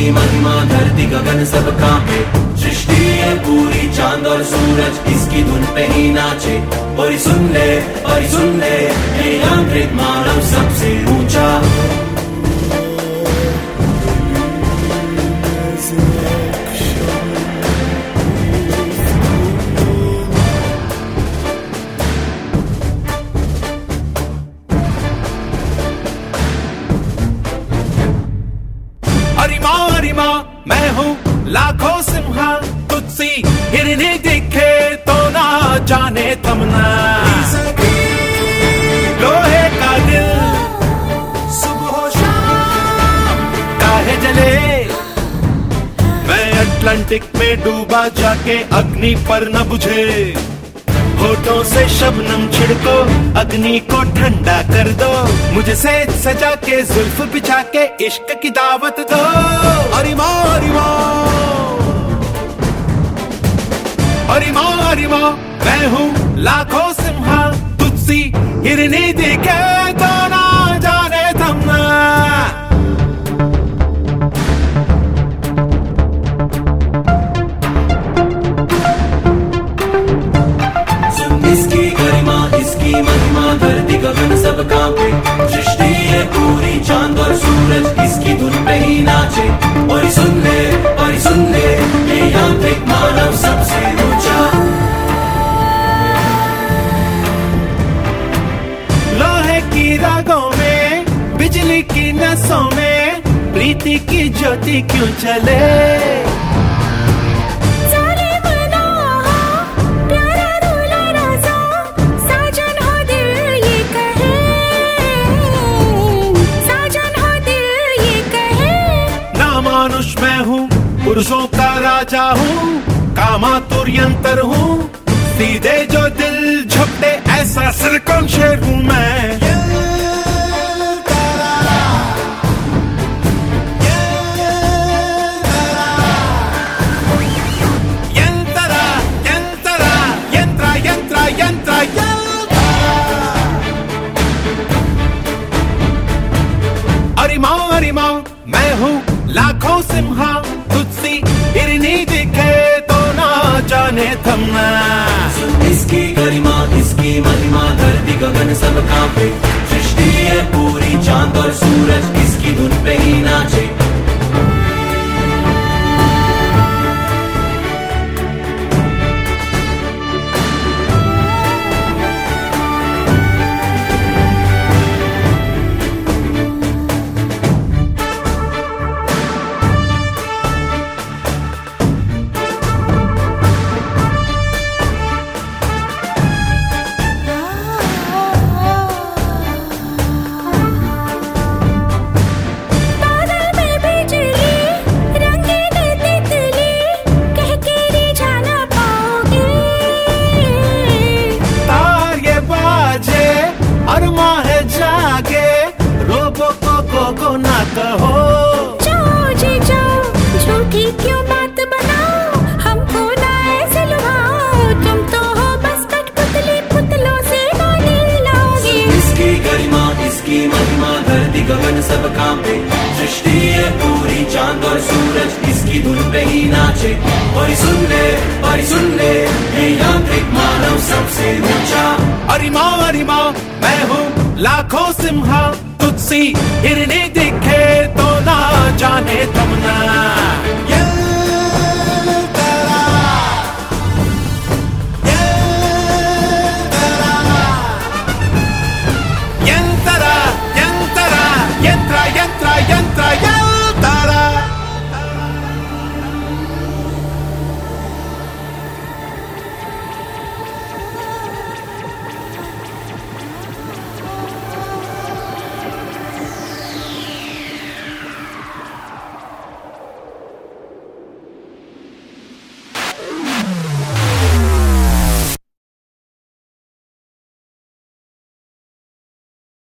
इसकी महिमा धरती गगन सब कांपे। सृष्टि है पूरी चांद और सूरज इसकी धुन पे ही नाचे। और सुन ले ये यांत्रिक मानव सबसे ऊंचा। अरिमा मैं हूँ लाखों सिम्हा, तुझसी हिरनी दिखे तो ना जाने थमना। लोहे का दिल सुबह शाम काहे जले, मैं अटलांटिक में डूबा जाके अग्नि पर न बुझे। होठों से शबनम छिड़को अग्नि को ठंडा कर दो, मुझे सेज सजा के जुल्फ बिछा के इश्क की दावत दो। अरिमा मैं हूँ लाखों सिम्हा, तुझसी हिरनी दिखे तो ना जाने थमना। इसकी महिमा धरती गगन सब कांपे। सृष्टि है पूरी चांद और सूरज इसकी धुन पे ही नाचे। और सुन ले ये यांत्रिक मानव सबसे ऊंचा। लोहे की रागों में बिजली की नसों में प्रीति की ज्योति क्यों चले। मानुष मैं हूँ पुरुषों का राजा हूँ, कामातुर यंत्र हूँ, सीधे जो दिल झपटे ऐसा सिरकौन शेर हूँ मैं। अरिमा मैं हूँ लाखों सिम्हा, तुझसी हिरनी दिखे तो ना जाने थमना। इसकी गरिमा इसकी महिमा धरती गगन सब कांपे। सृष्टि है पूरी चांद और सूरज इसकी धुन पे ही नाचे। झूठी क्यों बात बनाओ, हमको ना ऐसे लुभाओ, तुम तो हो बस कठपुतली, पुतलों से ना दिल लाओगे। इसकी गरिमा इसकी महिमा धरती गगन सब कांपे। सृष्टि है पूरी चांद और सूरज इसकी धुन पे ही नाचे। और सुन ले ये यांत्रिक मानव सबसे ऊंचा। अरिमा मैं हूँ लाखों सिम्हा, तुझसी हिरनी दिखे तो ना जाने थमना।